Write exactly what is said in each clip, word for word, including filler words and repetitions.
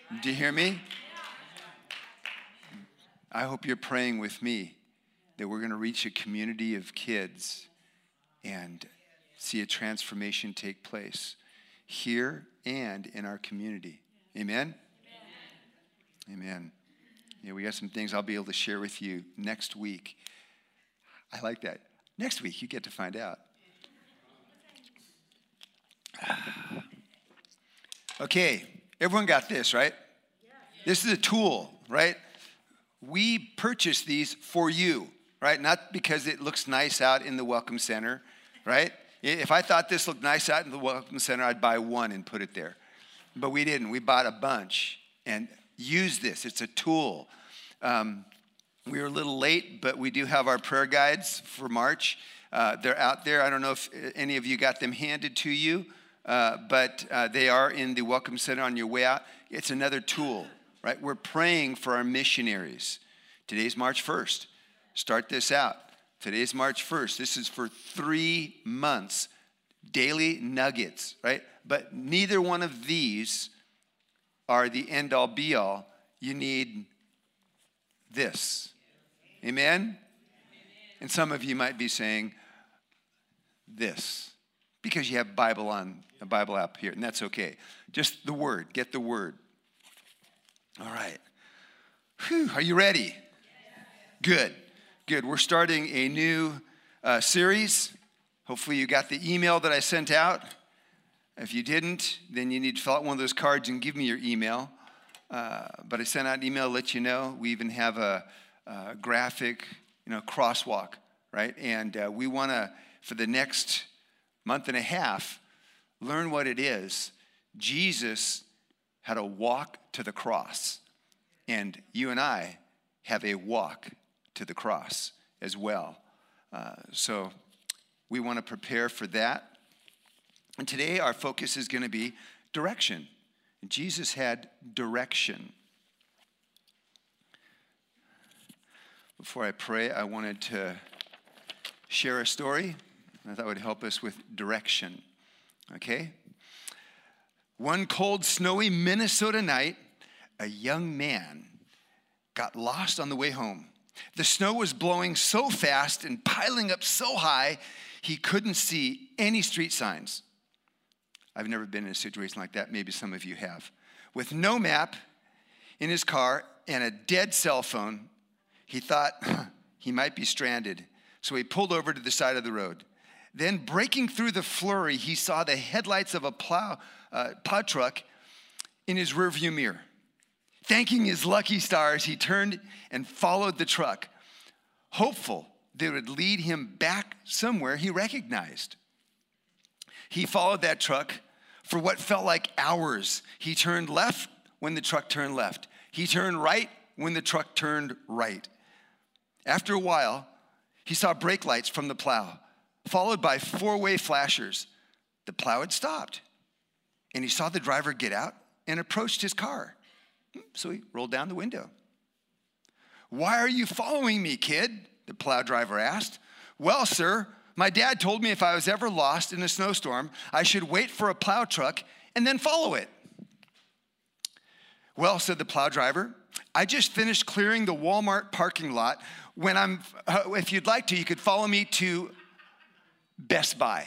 Do you hear me? I hope you're praying with me that we're going to reach a community of kids and see a transformation take place here and in our community. Amen? Amen. Amen. Yeah, we got some things I'll be able to share with you next week. I like that. Next week, you get to find out. Okay, everyone got this, right? This is a tool, right? We purchased these for you, right? Not because it looks nice out in the Welcome Center, right? If I thought this looked nice out in the Welcome Center, I'd buy one and put it there. But we didn't. We bought a bunch and use this. It's a tool. Um, we were a little late, but we do have our prayer guides for March. Uh, they're out there. I don't know if any of you got them handed to you, uh, but uh, they are in the Welcome Center on your way out. It's another tool, right? We're praying for our missionaries. Today's March first. Start this out. Today's March first. This is for three months. Daily nuggets, right? But neither one of these are the end-all, be-all. You need this. Amen? And some of you might be saying this because you have Bible on a Bible app here, and that's okay. Just the word. Get the word. All right. Whew, are you ready? Good. Good. We're starting a new uh, series. Hopefully you got the email that I sent out. If you didn't, then you need to fill out one of those cards and give me your email. Uh, but I sent out an email to let you know. We even have a, a graphic, you know, crosswalk, right? And uh, we want to, for the next month and a half, learn what it is. Jesus had a walk to the cross. And you and I have a walk to the cross as well. Uh, so we want to prepare for that. And today our focus is going to be direction. Jesus had direction. Before I pray, I wanted to share a story I thought would help us with direction. Okay? One cold, snowy Minnesota night, a young man got lost on the way home. The snow was blowing so fast and piling up so high, he couldn't see any street signs. I've never been in a situation like that. Maybe some of you have. With no map in his car and a dead cell phone, he thought he might be stranded. So he pulled over to the side of the road. Then, breaking through the flurry, he saw the headlights of a plow, uh, plow truck in his rearview mirror. Thanking his lucky stars, he turned and followed the truck, hopeful that it would lead him back somewhere he recognized. He followed that truck for what felt like hours. He turned left when the truck turned left. He turned right when the truck turned right. After a while, he saw brake lights from the plow, followed by four-way flashers. The plow had stopped, and he saw the driver get out and approached his car. So he rolled down the window. "Why are you following me, kid?" the plow driver asked. "Well, sir, my dad told me if I was ever lost in a snowstorm, I should wait for a plow truck and then follow it." "Well," said the plow driver, "I just finished clearing the Walmart parking lot. When I'm, uh, if you'd like to, you could follow me to Best Buy."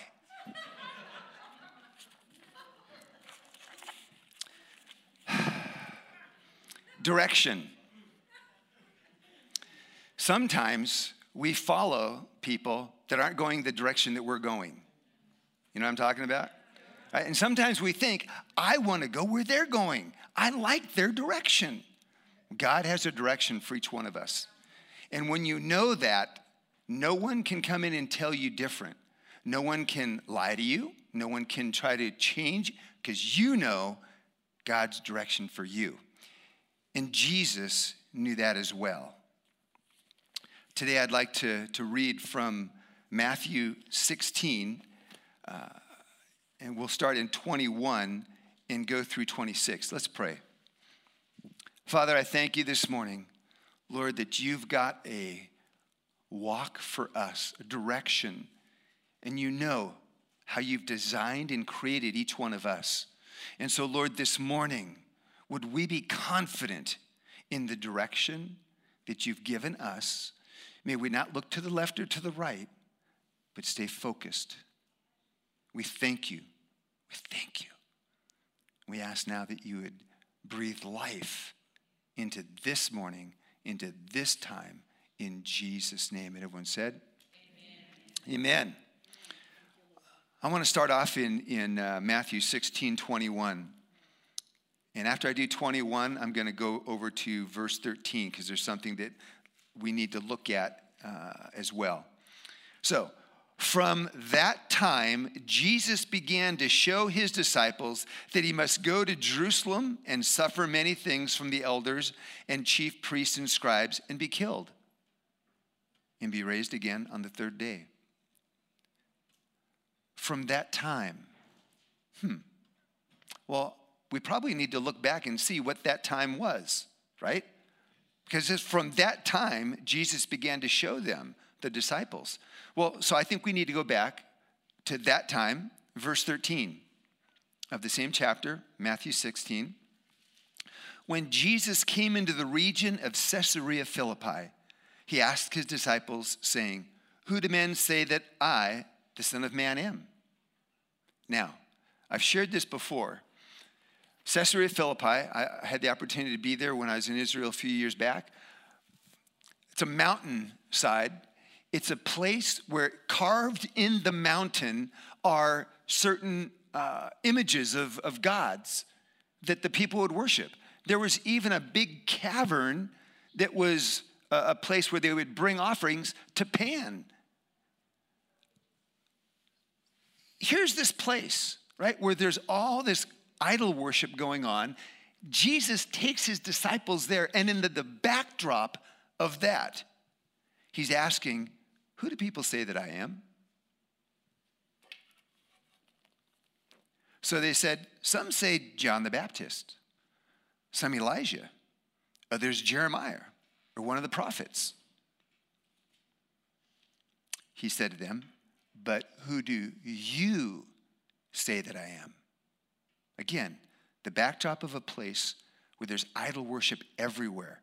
Direction. Sometimes we follow people that aren't going the direction that we're going. You know what I'm talking about? Right? And sometimes we think, I want to go where they're going. I like their direction. God has a direction for each one of us. And when you know that, no one can come in and tell you different. No one can lie to you. No one can try to change because you know God's direction for you. And Jesus knew that as well. Today I'd like to, to read from Matthew sixteen, uh, and we'll start in twenty-one and go through twenty-six. Let's pray. Father, I thank you this morning, Lord, that you've got a walk for us, a direction, and you know how you've designed and created each one of us. And so, Lord, this morning, Would we be confident in the direction that you've given us? May we not look to the left or to the right, but stay focused. We thank you. We thank you. We ask now that you would breathe life into this morning, into this time, in Jesus' name. And everyone said, Amen. Amen. I want to start off in, in uh, Matthew sixteen twenty-one. And after I do twenty-one, I'm going to go over to verse thirteen because there's something that we need to look at uh, as well. So, from that time, Jesus began to show his disciples that he must go to Jerusalem and suffer many things from the elders and chief priests and scribes and be killed and be raised again on the third day. From that time, hmm, well, we probably need to look back and see what that time was, right? Because it's from that time, Jesus began to show them, the disciples. Well, so I think we need to go back to that time, verse thirteen of the same chapter, Matthew sixteen. When Jesus came into the region of Caesarea Philippi, he asked his disciples, saying, "Who do men say that I, the Son of Man, am?" Now, I've shared this before. Caesarea Philippi, I had the opportunity to be there when I was in Israel a few years back. It's a mountainside. It's a place where carved in the mountain are certain uh, images of, of gods that the people would worship. There was even a big cavern that was a, a place where they would bring offerings to Pan. Here's this place, right, where there's all this idol worship going on. Jesus takes his disciples there, and in the, the backdrop of that, he's asking, who do people say that I am? So they said, some say John the Baptist, some Elijah, others Jeremiah, or one of the prophets. He said to them, but who do you say that I am? Again, the backdrop of a place where there's idol worship everywhere.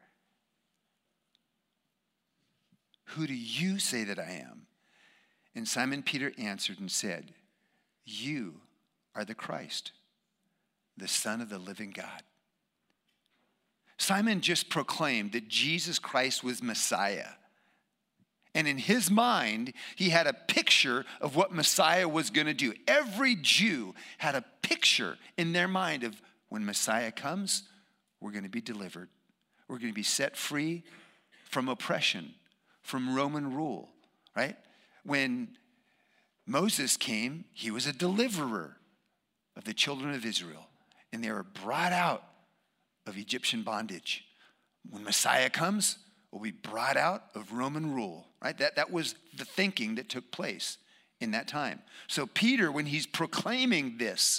Who do you say that I am? And Simon Peter answered and said, you are the Christ, the Son of the living God. Simon just proclaimed that Jesus Christ was Messiah. And in his mind, he had a picture of what Messiah was going to do. Every Jew had a picture in their mind of when Messiah comes, we're going to be delivered. We're going to be set free from oppression, from Roman rule, right? When Moses came, he was a deliverer of the children of Israel, and they were brought out of Egyptian bondage. When Messiah comes, we'll be brought out of Roman rule, right? That, that was the thinking that took place in that time. So Peter, when he's proclaiming this,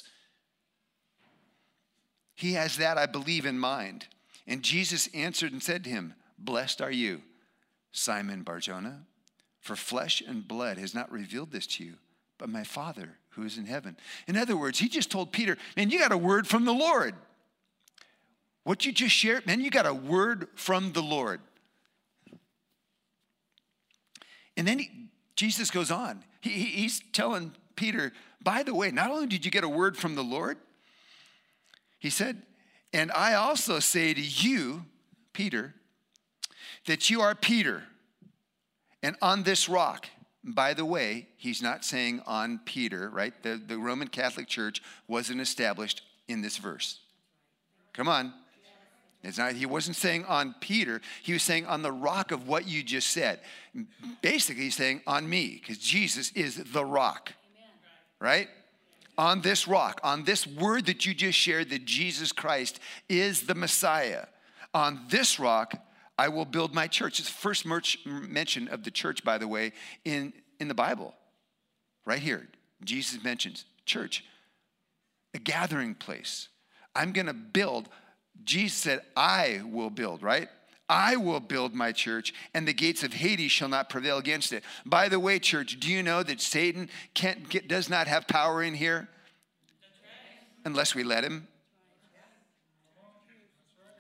he has that, I believe, in mind. And Jesus answered and said to him, blessed are you, Simon Bar-Jonah, for flesh and blood has not revealed this to you, but my Father who is in heaven. In other words, he just told Peter, man, you got a word from the Lord. What you just shared, man, you got a word from the Lord. And then he, Jesus goes on. He, he, he's telling Peter, by the way, not only did you get a word from the Lord, he said, and I also say to you, Peter, that you are Peter, and on this rock. By the way, he's not saying on Peter, right? The, the Roman Catholic Church wasn't established in this verse. Come on. It's not, he wasn't saying on Peter. He was saying on the rock of what you just said. Basically, he's saying on me, because Jesus is the rock, right? On this rock, on this word that you just shared, that Jesus Christ is the Messiah. On this rock, I will build my church. It's the first mention of the church, by the way, in, in the Bible. Right here, Jesus mentions church, a gathering place. I'm going to build. Jesus said, I will build, right? I will build my church, and the gates of Hades shall not prevail against it. By the way, church, do you know that Satan can't get, does not have power in here unless we let him?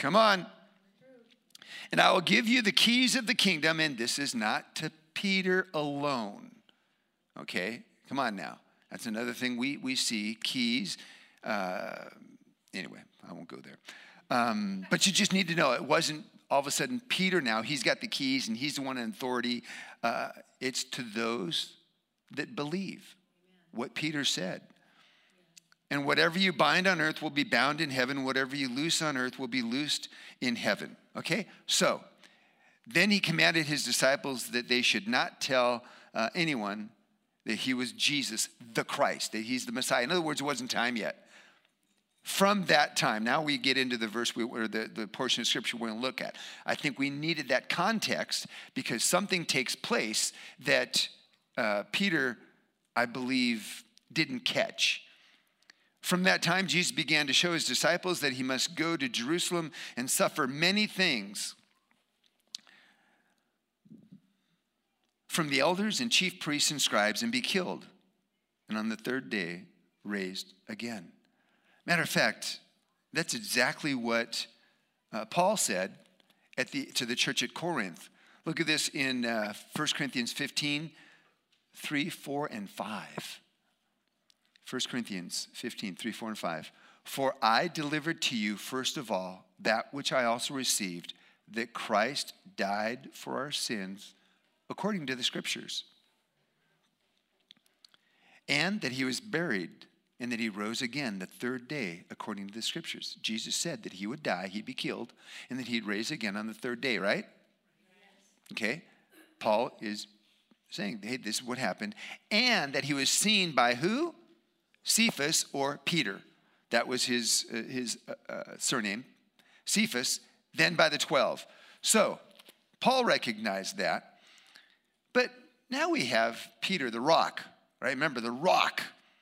Come on. And I will give you the keys of the kingdom, and this is not to Peter alone. Okay, come on now. That's another thing we, we see, keys. Uh, anyway, I won't go there. Um, but you just need to know, it wasn't all of a sudden Peter now. He's got the keys, and he's the one in authority. Uh, it's to those that believe what Peter said. And whatever you bind on earth will be bound in heaven. Whatever you loose on earth will be loosed in heaven. Okay? So, then he commanded his disciples that they should not tell uh, anyone that he was Jesus, the Christ, that he's the Messiah. In other words, it wasn't time yet. From that time, now we get into the verse, we, or the, the portion of scripture we're going to look at. I think we needed that context because something takes place that uh, Peter, I believe, didn't catch. From that time, Jesus began to show his disciples that he must go to Jerusalem and suffer many things from the elders and chief priests and scribes and be killed, and on the third day raised again. Matter of fact, that's exactly what uh, Paul said at the, to the church at Corinth. Look at this in uh, First Corinthians fifteen, three, four, and five. First Corinthians fifteen, three, four, and five. For I delivered to you first of all that which I also received, that Christ died for our sins according to the scriptures, and that he was buried, and that he rose again the third day according to the scriptures. Jesus said that he would die, he'd be killed, and that he'd raise again on the third day, right? Yes. Okay. Paul is saying, hey, this is what happened. And that he was seen by who? Cephas, or Peter. That was his, uh, his uh, uh, surname. Cephas, then by the twelve. So, Paul recognized that. But now we have Peter, the rock, right? Remember, the rock.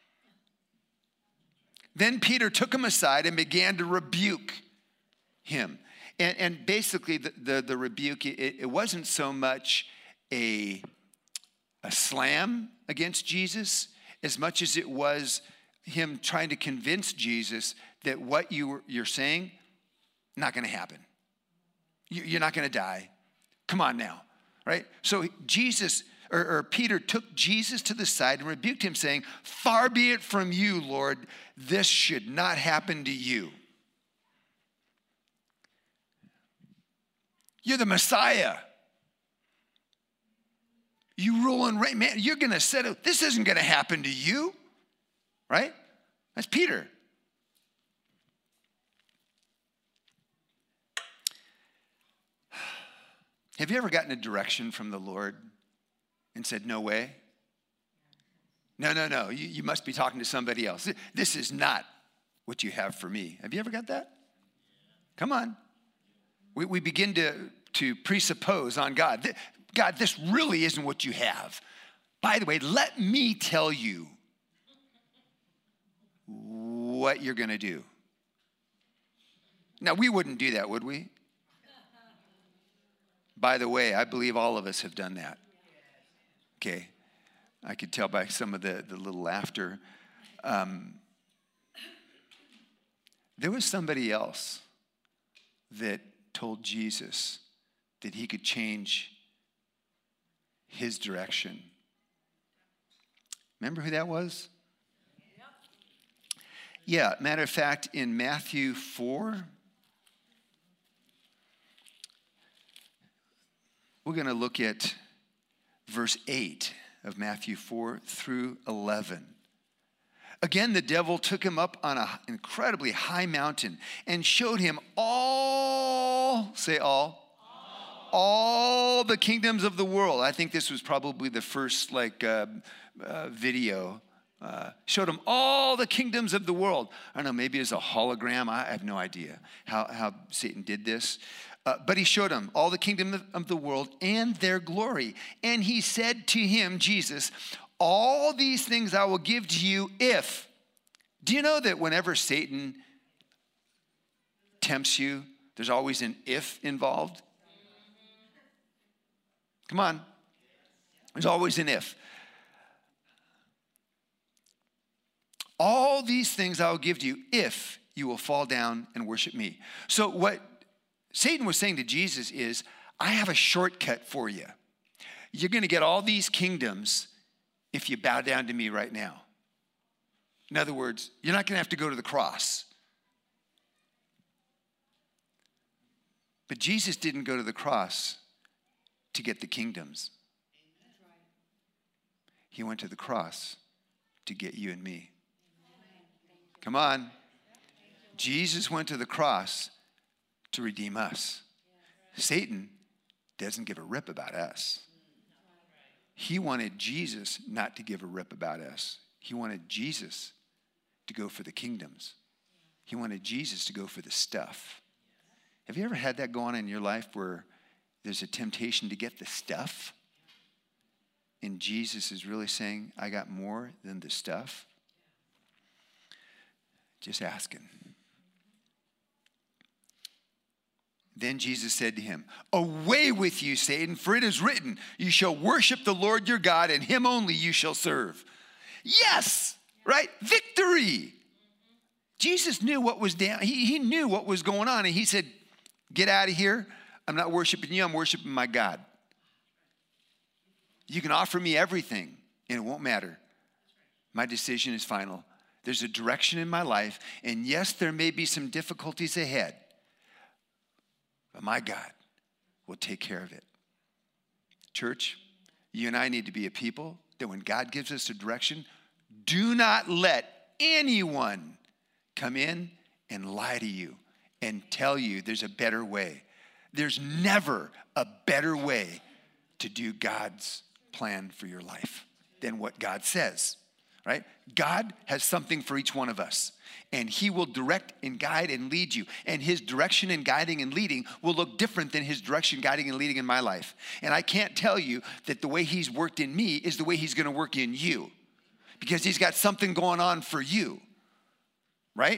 Then Peter took him aside and began to rebuke him. And, and basically, the, the, the rebuke, it, it wasn't so much a, a slam against Jesus as much as it was him trying to convince Jesus that what you, you're saying, not going to happen. You, you're not going to die. Come on now, right? So Jesus, or, or Peter took Jesus to the side and rebuked him, saying, far be it from you, Lord, this should not happen to you. You're the Messiah. You rule and reign. Man, you're going to set it. This isn't going to happen to you. Right? That's Peter. Have you ever gotten a direction from the Lord and said, no way? No, no, no. You, you must be talking to somebody else. This is not what you have for me. Have you ever got that? Come on. We, we begin to, to presuppose on God. God, this really isn't what you have. By the way, let me tell you what you're going to do. Now, we wouldn't do that, would we? By the way, I believe all of us have done that. Okay. I could tell by some of the, the little laughter. Um, there was somebody else that told Jesus that he could change his direction. Remember who that was? Yeah, matter of fact, in Matthew four, we're going to look at verse eight of Matthew four through eleven. Again, the devil took him up on an incredibly high mountain and showed him all, say all, all, all the kingdoms of the world. I think this was probably the first like uh, uh, video. Uh, showed him all the kingdoms of the world. I don't know, maybe it's a hologram. I have no idea how, how Satan did this. Uh, but he showed him all the kingdom of, of the world and their glory. And he said to him, Jesus, all these things I will give to you if. Do you know that whenever Satan tempts you, there's always an if involved? Come on. There's always an if. All these things I will give to you if you will fall down and worship me. So what Satan was saying to Jesus is, I have a shortcut for you. You're going to get all these kingdoms if you bow down to me right now. In other words, you're not going to have to go to the cross. But Jesus didn't go to the cross to get the kingdoms. He went to the cross to get you and me. Come on. Jesus went to the cross to redeem us. Satan doesn't give a rip about us. He wanted Jesus not to give a rip about us. He wanted Jesus to go for the kingdoms. He wanted Jesus to go for the stuff. Have you ever had that go on in your life where there's a temptation to get the stuff? And Jesus is really saying, I got more than the stuff? Just asking. Then Jesus said to him, away with you, Satan, for it is written, you shall worship the Lord your God, and him only you shall serve. Yes, right? Victory. Jesus knew what was down. He, he knew what was going on, and he said, get out of here. I'm not worshiping you. I'm worshiping my God. You can offer me everything, and it won't matter. My decision is final. There's a direction in my life, and yes, there may be some difficulties ahead, but my God will take care of it. Church, you and I need to be a people that when God gives us a direction, do not let anyone come in and lie to you and tell you there's a better way. There's never a better way to do God's plan for your life than what God says, right? God has something for each one of us, and he will direct and guide and lead you. And his direction and guiding and leading will look different than his direction, guiding, and leading in my life. And I can't tell you that the way he's worked in me is the way he's going to work in you, because he's got something going on for you, right?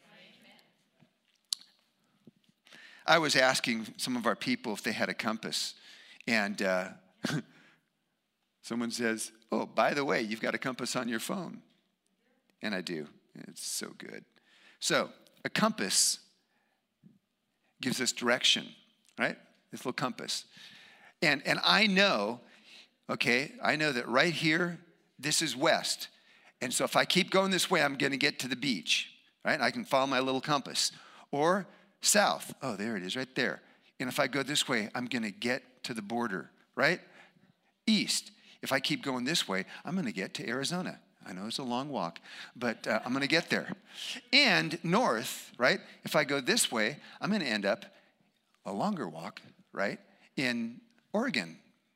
I was asking some of our people if they had a compass, and uh, someone says, oh, by the way, you've got a compass on your phone. And I do. It's so good. So a compass gives us direction, right? This little compass. And, and I know, okay, I know that right here, this is west. And so if I keep going this way, I'm going to get to the beach, right? I can follow my little compass. Or south. Oh, there it is right there. And if I go this way, I'm going to get to the border, right? East. If I keep going this way, I'm going to get to Arizona. I know it's a long walk, but uh, I'm going to get there. And north, right? If I go this way, I'm going to end up a longer walk, right? In Oregon.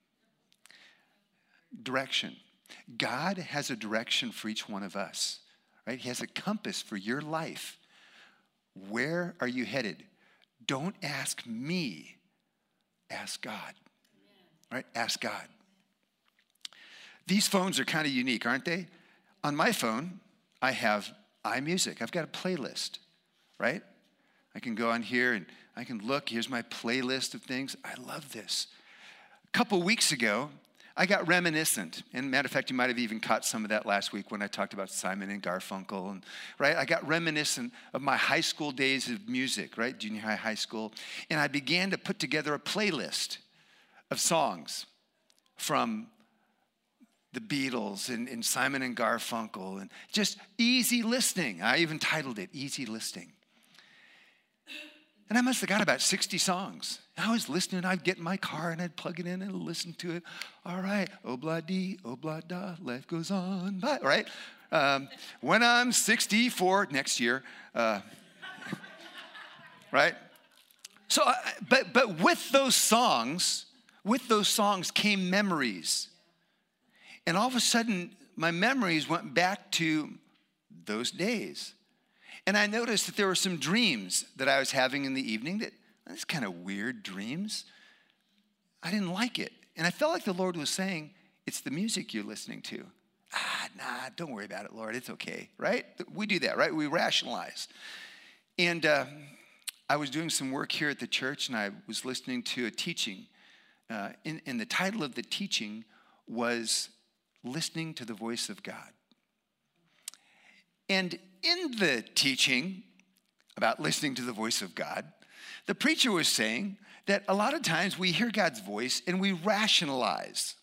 Direction. God has a direction for each one of us, right? He has a compass for your life. Where are you headed? Don't ask me. Ask God. Right? Ask God. These phones are kind of unique, aren't they? On my phone, I have iMusic. I've got a playlist, right? I can go on here and I can look. Here's my playlist of things. I love this. A couple weeks ago, I got reminiscent. And matter of fact, you might have even caught some of that last week when I talked about Simon and Garfunkel. And right, I got reminiscent of my high school days of music, right? Junior high, high school. And I began to put together a playlist of songs from the Beatles and, and Simon and Garfunkel, and just easy listening. I even titled it Easy Listening. And I must have got about sixty songs. I was listening, I'd get in my car and I'd plug it in and listen to it. All right, obla-dee, obla-da, life goes on, bye, right? Um, when I'm sixty-four next year, uh, right? So, uh, but but with those songs, with those songs came memories. And all of a sudden, my memories went back to those days. And I noticed that there were some dreams that I was having in the evening that, that's kind of weird dreams. I didn't like it. And I felt like the Lord was saying, it's the music you're listening to. Ah, nah, don't worry about it, Lord. It's okay, right? We do that, right? We rationalize. And uh, I was doing some work here at the church, and I was listening to a teaching. Uh, and, and the title of the teaching was Listening to the Voice of God. And in the teaching about listening to the voice of God, The preacher was saying that a lot of times we hear God's voice and we rationalize.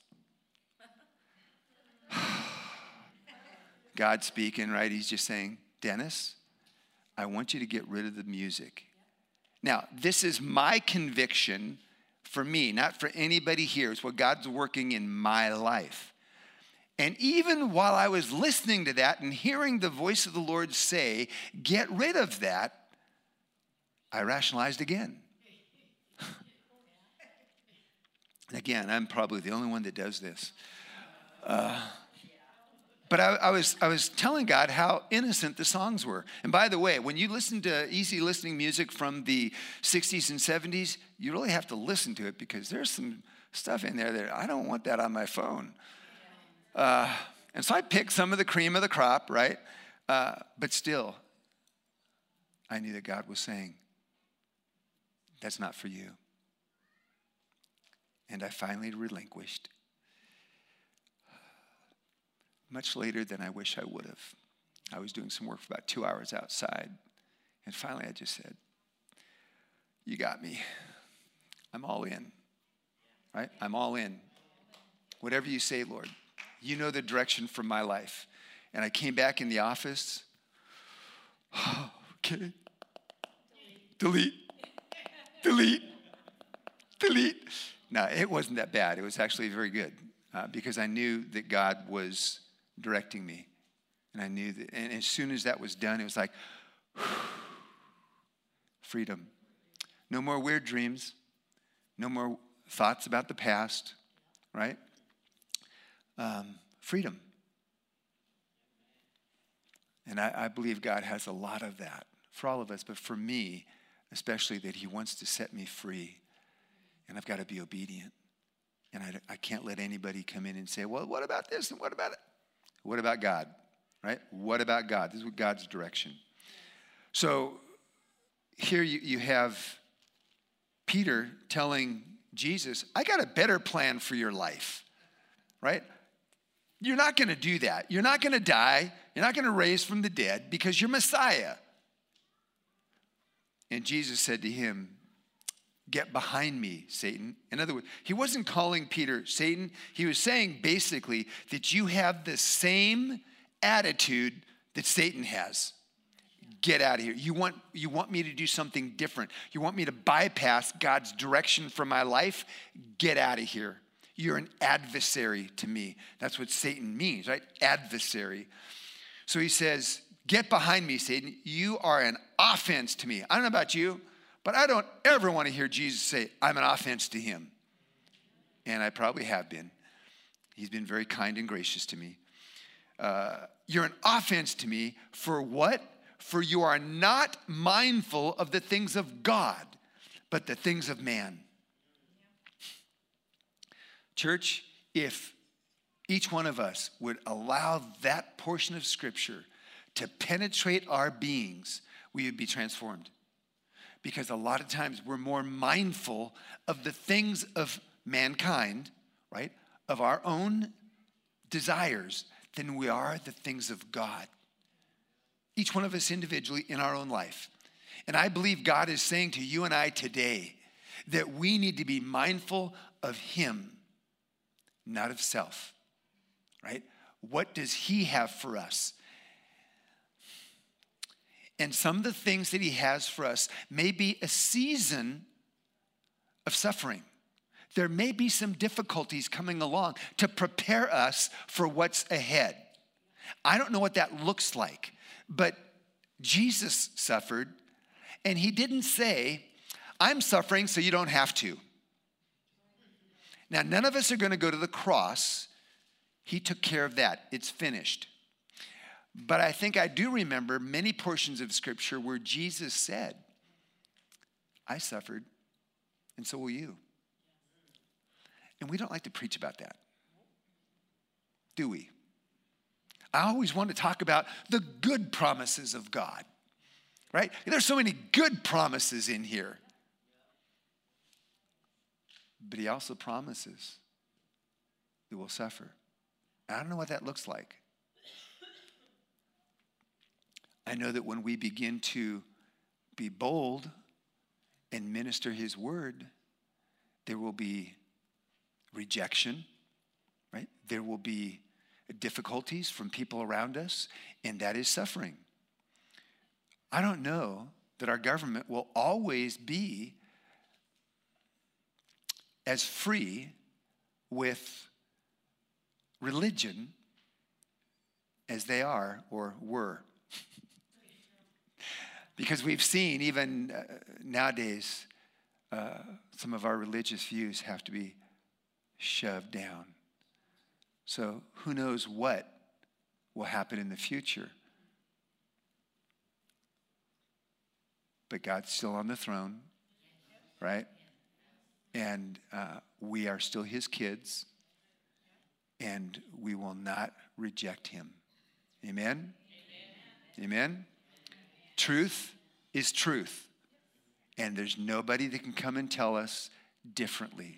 God speaking, right? He's just saying, Dennis, I want you to get rid of the music. Now, this is my conviction for me, not for anybody here. It's what God's working in my life. And even while I was listening to that and hearing the voice of the Lord say, get rid of that, I rationalized again. And again, I'm probably the only one that does this. Uh, but I, I was I was telling God how innocent the songs were. And by the way, when you listen to easy listening music from the sixties and seventies, you really have to listen to it because there's some stuff in there that I don't want that on my phone. Uh, and so I picked some of the cream of the crop, right? Uh, but still, I knew that God was saying, that's not for you. And I finally relinquished. Much later than I wish I would have. I was doing some work for about two hours outside. And finally I just said, you got me. I'm all in. Right? I'm all in. Whatever you say, Lord. You know the direction for my life. And I came back in the office. Okay. Delete. Delete. Delete. No, it wasn't that bad. It was actually very good uh, because I knew that God was directing me. And I knew that, and as soon as that was done, it was like, freedom. No more weird dreams. No more thoughts about the past, right? Um, freedom. And I, I believe God has a lot of that for all of us, but for me, especially that he wants to set me free. And I've got to be obedient. And I, I can't let anybody come in and say, well, what about this and what about it? What about God, right? What about God? This is what God's direction. So here you, you have Peter telling Jesus, I got a better plan for your life, right? You're not going to do that. You're not going to die. You're not going to raise from the dead because you're Messiah. And Jesus said to him, get behind me, Satan. In other words, he wasn't calling Peter Satan. He was saying basically that you have the same attitude that Satan has. Get out of here. You want, you want me to do something different. You want me to bypass God's direction for my life? Get out of here. You're an adversary to me. That's what Satan means, right? Adversary. So he says, get behind me, Satan. You are an offense to me. I don't know about you, but I don't ever want to hear Jesus say, I'm an offense to him. And I probably have been. He's been very kind and gracious to me. Uh, you're an offense to me for what? For you are not mindful of the things of God, but the things of man. Church, if each one of us would allow that portion of Scripture to penetrate our beings, we would be transformed. Because a lot of times we're more mindful of the things of mankind, right? Of our own desires than we are the things of God. Each one of us individually in our own life. And I believe God is saying to you and I today that we need to be mindful of him, not of self, right? What does he have for us? And some of the things that he has for us may be a season of suffering. There may be some difficulties coming along to prepare us for what's ahead. I don't know what that looks like, but Jesus suffered, and he didn't say, I'm suffering so you don't have to. Now, none of us are going to go to the cross. He took care of that. It's finished. But I think I do remember many portions of Scripture where Jesus said, I suffered, and so will you. And we don't like to preach about that, do we? I always want to talk about the good promises of God, right? There's so many good promises in here. But he also promises that we'll suffer. I don't know what that looks like. I know that when we begin to be bold and minister his word, there will be rejection, right? There will be difficulties from people around us, and that is suffering. I don't know that our government will always be as free with religion as they are or were. Because we've seen even uh, nowadays, uh, some of our religious views have to be shoved down. So who knows what will happen in the future. But God's still on the throne, right? And uh, we are still his kids, and we will not reject him. Amen? Amen? Amen? Truth is truth, and there's nobody that can come and tell us differently.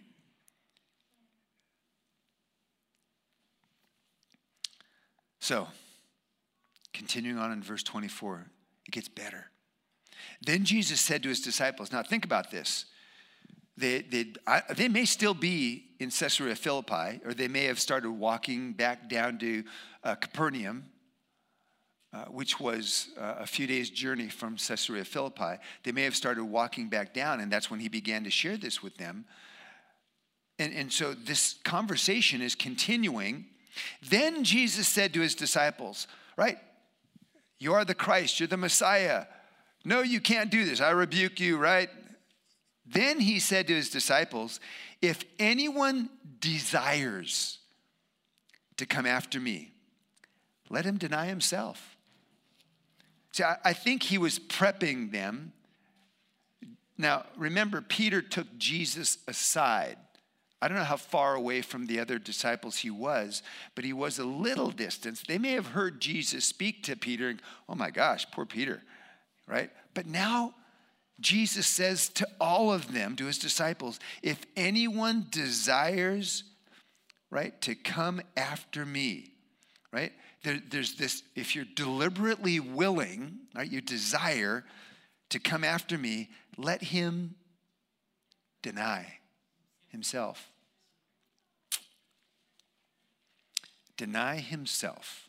So, continuing on in verse twenty-four, it gets better. Then Jesus said to his disciples, now think about this. They, they, I, they may still be in Caesarea Philippi, or they may have started walking back down to uh, Capernaum, uh, which was uh, a few days' journey from Caesarea Philippi. They may have started walking back down, and that's when he began to share this with them. And, and so this conversation is continuing. Then Jesus said to his disciples, right? You are the Christ, you're the Messiah. No, you can't do this. I rebuke you, right? Then he said to his disciples, if anyone desires to come after me, let him deny himself. See, I, I think he was prepping them. Now, remember, Peter took Jesus aside. I don't know how far away from the other disciples he was, but he was a little distance. They may have heard Jesus speak to Peter, and, oh my gosh, poor Peter, right? But now Jesus says to all of them, to his disciples, if anyone desires, right, to come after me, right? There, there's this, if you're deliberately willing, right, you desire to come after me, let him deny himself. Deny himself.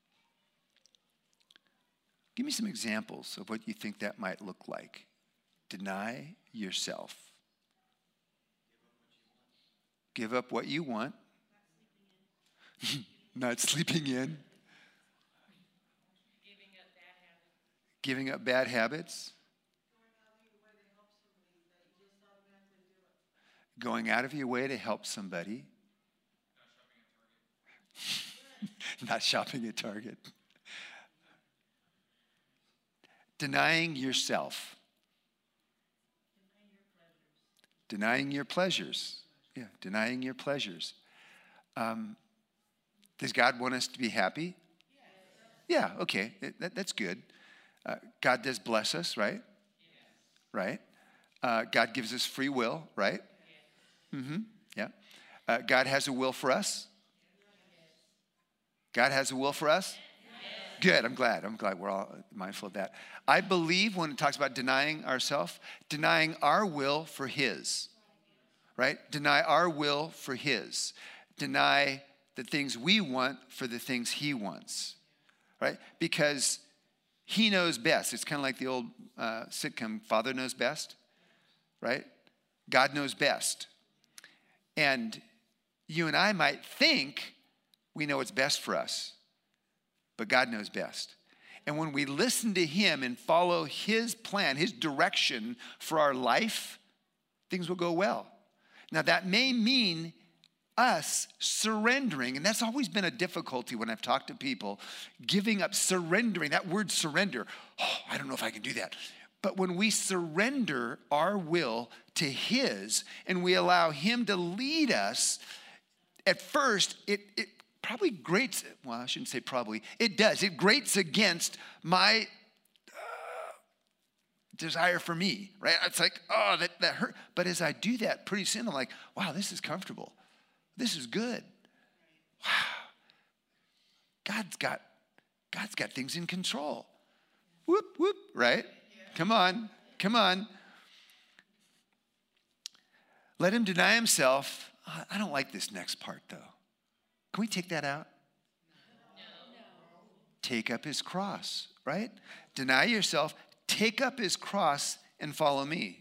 Give me some examples of what you think that might look like. Deny yourself. Give up what you want. Not sleeping in. Giving up bad habits. Going out of your way to help somebody. Not shopping at Target. Denying yourself. Denying your pleasures. Yeah, denying your pleasures. Um, does God want us to be happy? Yeah, okay, that, that's good. Uh, God does bless us, right? Right? Uh, God gives us free will, right? Mm-hmm, yeah. Uh, God has a will for us. God has a will for us? Yes. Good, I'm glad. I'm glad we're all mindful of that. I believe when it talks about denying ourselves, denying our will for his, right? Deny our will for his. Deny the things we want for the things he wants, right? Because he knows best. It's kind of like the old uh, sitcom, Father Knows Best, right? God knows best. And you and I might think we know what's best for us, but God knows best. And when we listen to him and follow his plan, his direction for our life, things will go well. Now, that may mean us surrendering, and that's always been a difficulty when I've talked to people, giving up, surrendering. That word surrender, oh, I don't know if I can do that. But when we surrender our will to his and we allow him to lead us, at first, it, it probably grates, well, I shouldn't say probably, it does. It grates against my uh, desire for me, right? It's like, oh, that, that hurt. But as I do that, pretty soon I'm like, wow, this is comfortable. This is good. Wow. God's got, God's got things in control. Whoop, whoop, right? Come on, come on. Let him deny himself. I don't like this next part, though. Can we take that out? No. Take up his cross, right? Deny yourself, take up his cross, and follow me.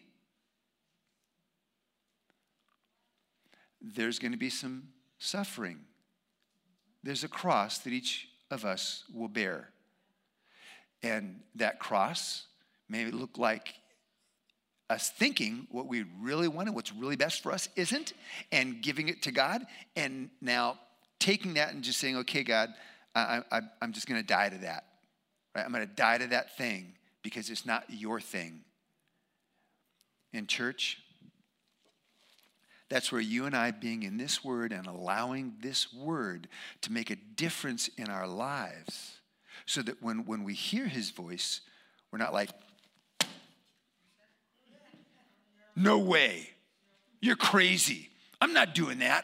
There's going to be some suffering. There's a cross that each of us will bear. And that cross may look like us thinking what we really want and what's really best for us isn't, and giving it to God, and now taking that and just saying, okay, God, I, I, I'm just going to die to that. Right? I'm going to die to that thing because it's not your thing. In church, that's where you and I being in this word and allowing this word to make a difference in our lives, so that when, when we hear his voice, we're not like, no way, you're crazy, I'm not doing that.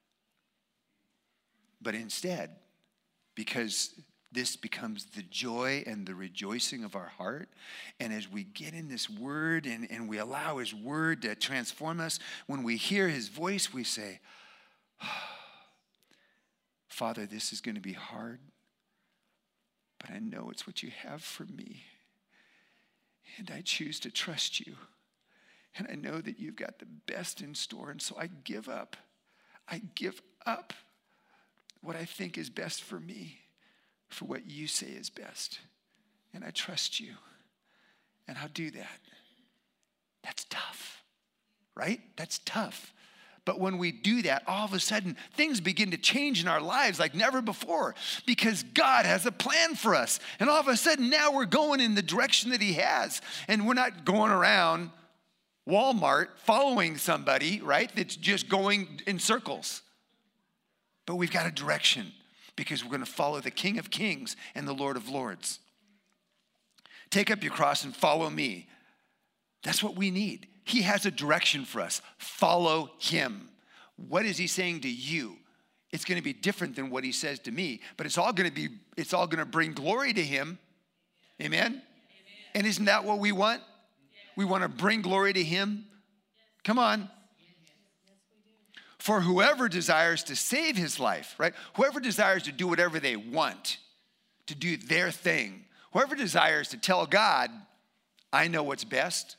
But instead, because this becomes the joy and the rejoicing of our heart, and as we get in this word and, and we allow his word to transform us, when we hear his voice, we say, oh, Father, this is going to be hard, but I know it's what you have for me, and I choose to trust you, and I know that you've got the best in store, and so I give up. I give up what I think is best for me for what you say is best, and I trust you, and I'll do that. That's tough, right? That's tough. But when we do that, all of a sudden, things begin to change in our lives like never before, because God has a plan for us. And all of a sudden, now we're going in the direction that he has. And we're not going around Walmart following somebody, right, that's just going in circles. But we've got a direction, because we're going to follow the King of Kings and the Lord of Lords. Take up your cross and follow me. That's what we need. He has a direction for us. Follow him. What is he saying to you? It's going to be different than what he says to me, but it's all going to be, it's all going to bring glory to him. Amen? Amen. And isn't that what we want? Yes. We want to bring glory to him. Yes. Come on. Yes. For whoever desires to save his life, right? Whoever desires to do whatever they want, to do their thing, whoever desires to tell God, I know what's best,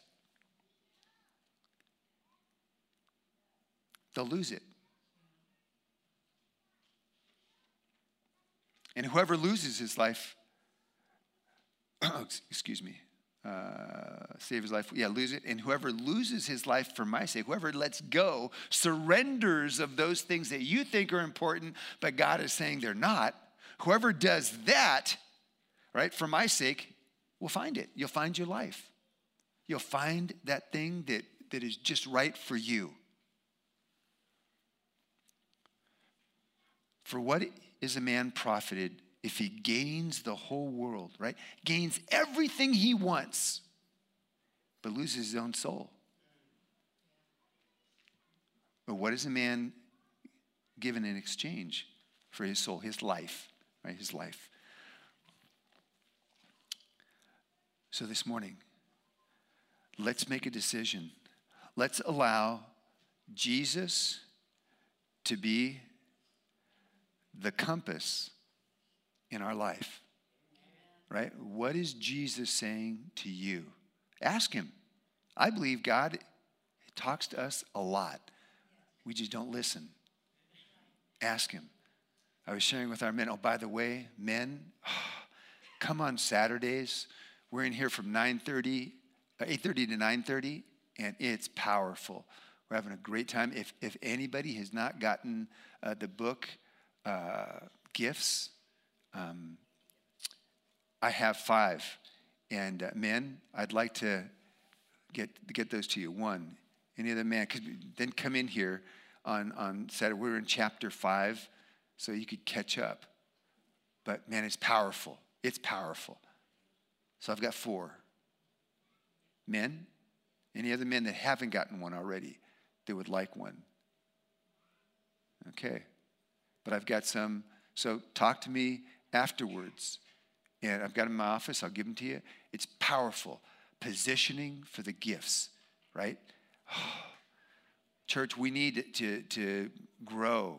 they'll lose it. And whoever loses his life, excuse me, uh, save his life, yeah, lose it. And whoever loses his life for my sake, whoever lets go, surrenders of those things that you think are important, but God is saying they're not, whoever does that, right, for my sake, will find it. You'll find your life. You'll find that thing that, that is just right for you. For what is a man profited if he gains the whole world, right? Gains everything he wants, but loses his own soul. But what is a man given in exchange for his soul, his life, right? His life. So this morning, let's make a decision. Let's allow Jesus to be the compass in our life, right? What is Jesus saying to you? Ask him. I believe God talks to us a lot. We just don't listen. Ask him. I was sharing with our men, oh, by the way, men, come on Saturdays. We're in here from nine thirty, eight thirty to nine thirty, and it's powerful. We're having a great time. If, if anybody has not gotten uh, the book, Uh, gifts, um, I have five, and uh, men, I'd like to get get those to you. One, any other man, cause then come in here on on Saturday. We're in chapter five, so you could catch up. But man, it's powerful. It's powerful. So I've got four. Men, any other men that haven't gotten one already, that would like one? Okay. But I've got some, so talk to me afterwards. And I've got them in my office, I'll give them to you. It's powerful. Positioning for the gifts, right? Church, we need to, to grow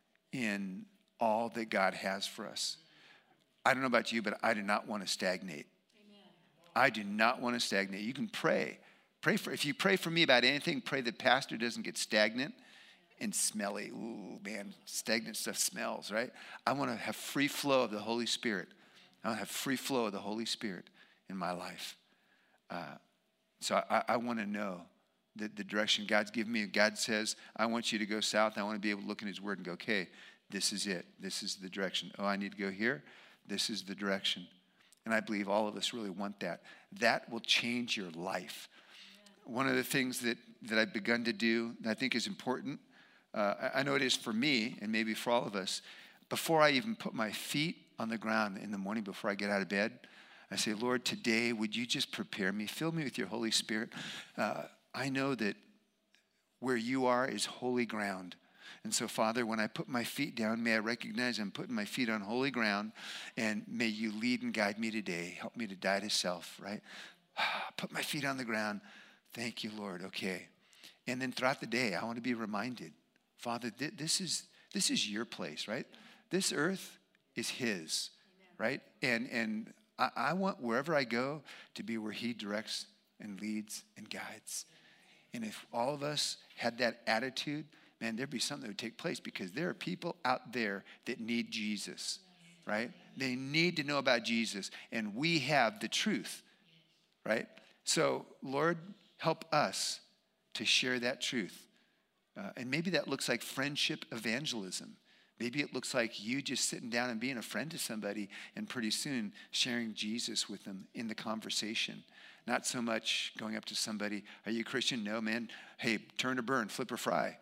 in all that God has for us. I don't know about you, but I do not want to stagnate. Amen. I do not want to stagnate. You can pray. Pray for, if you pray for me about anything, pray that pastor doesn't get stagnant and smelly. Ooh, man, stagnant stuff smells, right? I want to have free flow of the Holy Spirit. I want to have free flow of the Holy Spirit in my life. Uh, so I, I want to know the, the direction God's given me. God says, I want you to go south. I want to be able to look in his word and go, okay, this is it. This is the direction. Oh, I need to go here. This is the direction. And I believe all of us really want that. That will change your life. One of the things that, that I've begun to do that I think is important, uh, I, I know it is for me and maybe for all of us, before I even put my feet on the ground in the morning before I get out of bed, I say, Lord, today, would you just prepare me? Fill me with your Holy Spirit. Uh, I know that where you are is holy ground. And so, Father, when I put my feet down, may I recognize I'm putting my feet on holy ground, and may you lead and guide me today. Help me to die to self, right? Put my feet on the ground. Thank you, Lord. Okay. And then throughout the day, I want to be reminded, Father, th- this is this is your place, right? This earth is his, right? And and I, I want wherever I go to be where he directs and leads and guides. And if all of us had that attitude, man, there'd be something that would take place, because there are people out there that need Jesus, right? They need to know about Jesus, and we have the truth, right? So, Lord, help us to share that truth. Uh, and maybe that looks like friendship evangelism. Maybe it looks like you just sitting down and being a friend to somebody, and pretty soon sharing Jesus with them in the conversation. Not so much going up to somebody, are you a Christian? No, man. Hey, turn or burn, flip or fry.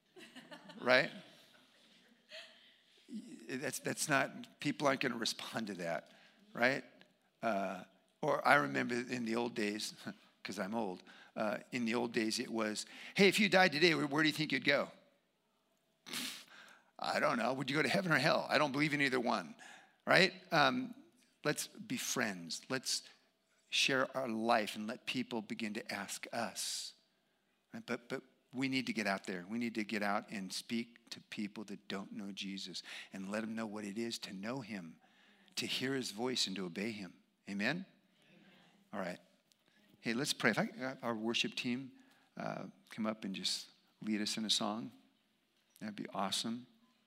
Right? That's that's not, people aren't going to respond to that, right? Uh, or I remember in the old days, because I'm old, uh, in the old days it was, hey, if you died today, where, where do you think you'd go? I don't know. Would you go to heaven or hell? I don't believe in either one, right? Um, let's be friends. Let's share our life and let people begin to ask us. Right? But but we need to get out there. We need to get out and speak to people that don't know Jesus and let them know what it is to know him, to hear his voice and to obey him. Amen? Amen. All right. Hey, let's pray. If I our worship team uh, come up and just lead us in a song, that'd be awesome.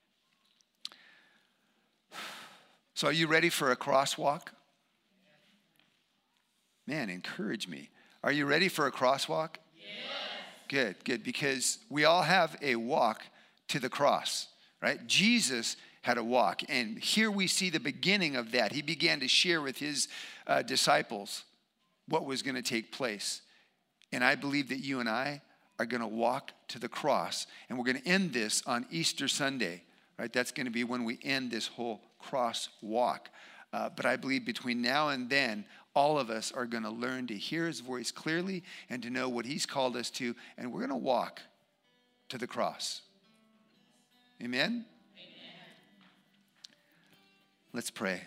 So are you ready for a crosswalk? Man, encourage me. Are you ready for a crosswalk? Yes. Good, good. Because we all have a walk to the cross, right? Jesus had a walk. And here we see the beginning of that. He began to share with his uh, disciples what was going to take place. And I believe that you and I are going to walk to the cross. And we're going to end this on Easter Sunday, right? That's going to be when we end this whole cross walk. Uh, but I believe between now and then, all of us are going to learn to hear his voice clearly and to know what he's called us to. And we're going to walk to the cross. Amen? Amen. Let's pray.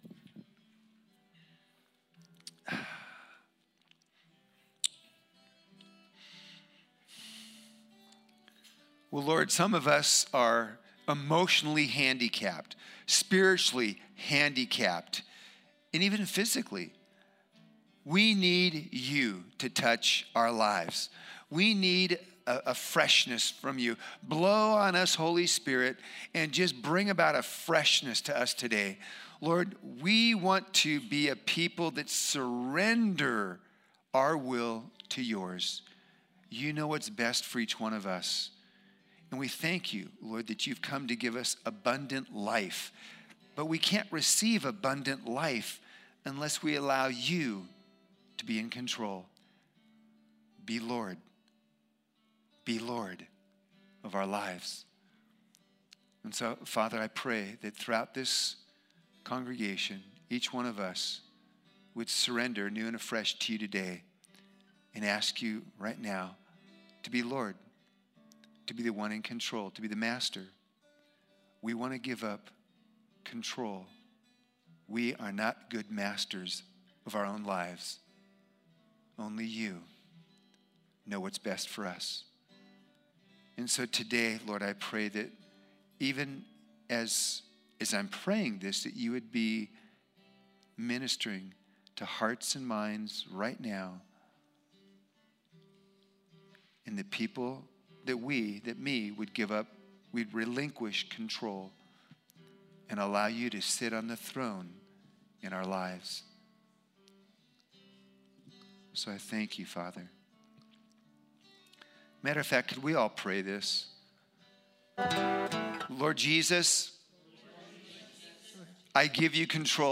Well, Lord, some of us are emotionally handicapped, spiritually handicapped, and even physically. We need you to touch our lives. We need a, a freshness from you. Blow on us, Holy Spirit, and just bring about a freshness to us today. Lord, we want to be a people that surrender our will to yours. You know what's best for each one of us. And we thank you, Lord, that you've come to give us abundant life. But we can't receive abundant life unless we allow you to be in control. Be Lord. Be Lord of our lives. And so, Father, I pray that throughout this congregation, each one of us would surrender new and afresh to you today and ask you right now to be Lord, to be the one in control, to be the master. We want to give up control. We are not good masters of our own lives. Only you know what's best for us. And so today, Lord, I pray that even as, as I'm praying this, that you would be ministering to hearts and minds right now. And the people that we, that me, would give up, we'd relinquish control and allow you to sit on the throne in our lives. So I thank you, Father. Matter of fact, could we all pray this? Lord Jesus, I give you control.